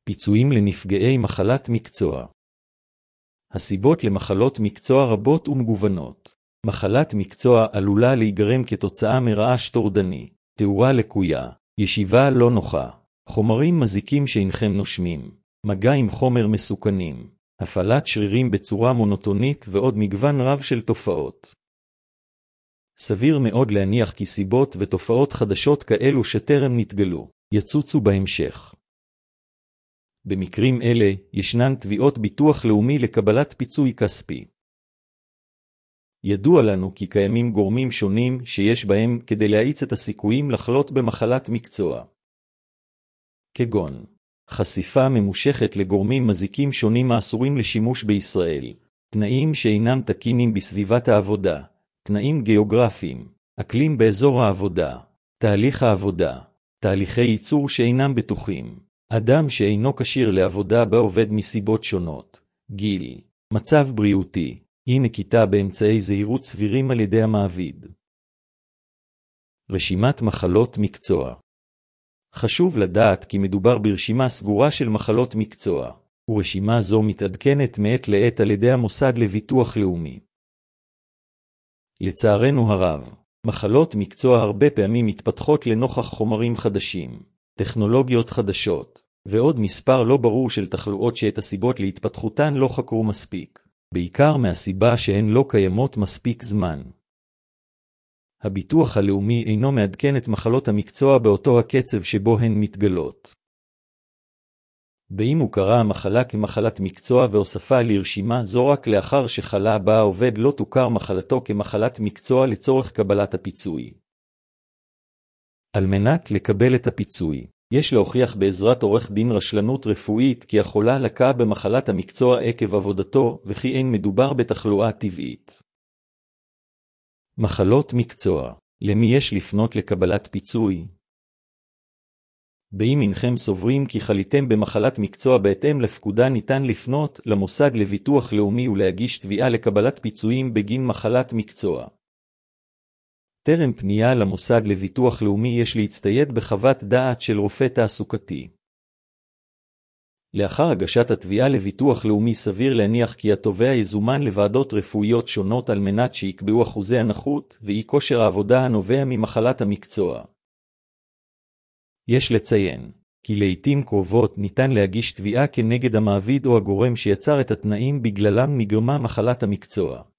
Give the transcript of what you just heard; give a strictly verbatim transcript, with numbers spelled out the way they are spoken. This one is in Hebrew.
פיצויים לנפגעי מחלת מקצוע. הסיבות למחלות מקצוע רבות ומגוונות. מחלת מקצוע עלולה להיגרם כתוצאה מרעש טורדני, תאורה לקויה, ישיבה לא נוחה, חומרים מזיקים שאינכם נושמים, מגע עם חומר מסוכנים, הפעלת שרירים בצורה מונוטונית ועוד מגוון רב של תופעות. סביר מאוד להניח כי סיבות ותופעות חדשות כאלו שטרם נתגלו, יצוצו בהמשך. במקרים אלה ישנן תביעות ביטוח לאומי לקבלת פיצוי כספי. ידוע לנו כי קיימים גורמים שונים שיש בהם כדי להאיץ את הסיכויים לחלות במחלת מקצוע. כגון חשיפה ממושכת לגורמים מזיקים שונים האסורים לשימוש בישראל, תנאים שאינם תקינים בסביבת העבודה, תנאים גיאוגרפיים, אקלים באזור העבודה, תהליך העבודה, תהליכי ייצור שאינם בטוחים, אדם שאינו כשיר לעבודה בה עובד מסיבות שונות, גיל, מצב בריאותי, אי נקיטה באמצעי זהירות סבירים על ידי המעביד. רשימת מחלות מקצוע. חשוב לדעת כי מדובר ברשימה סגורה של מחלות מקצוע, ורשימה זו מתעדכנת מעת לעת על ידי המוסד לביטוח לאומי. לצערנו הרב, מחלות מקצוע הרבה פעמים מתפתחות לנוכח חומרים חדשים, טכנולוגיות חדשות, ועוד מספר לא ברור של תחלואות שאת הסיבות להתפתחותן לא חקרו מספיק, בעיקר מהסיבה שהן לא קיימות מספיק זמן. הביטוח הלאומי אינו מעדכן את מחלות המקצוע באותו הקצב שבו הן מתגלות. באם הוכרה המחלה כמחלת מקצוע והוספה לרשימה זו רק לאחר שחלה בה העובד לא תוכר מחלתו כמחלת מקצוע לצורך קבלת הפיצוי. על מנת לקבל את הפיצוי, יש להוכיח בעזרת עורך דין רשלנות רפואית כי החולה לקה במחלת המקצוע עקב עבודתו וכי אין מדובר בתחלואה טבעית. מחלות מקצוע. למי יש לפנות לקבלת פיצוי? באם אינכם סוברים כי חליתם במחלת מקצוע בהתאם לפקודה ניתן לפנות למוסד לביטוח לאומי ולהגיש תביעה לקבלת פיצויים בגין מחלת מקצוע. טרם פנייה למוסד לביטוח לאומי יש להצטייד בחוות דעת של רופא תעסוקתי. לאחר הגשת התביעה לביטוח לאומי סביר להניח כי התובע יזומן לוועדות רפואיות שונות על מנת שיקבעו אחוזי הנכות ואי כושר העבודה הנובע ממחלת המקצוע. יש לציין כי לעתים קרובות ניתן להגיש תביעה כנגד המעביד או הגורם שיצר את התנאים בגללם נגרמה מחלת המקצוע.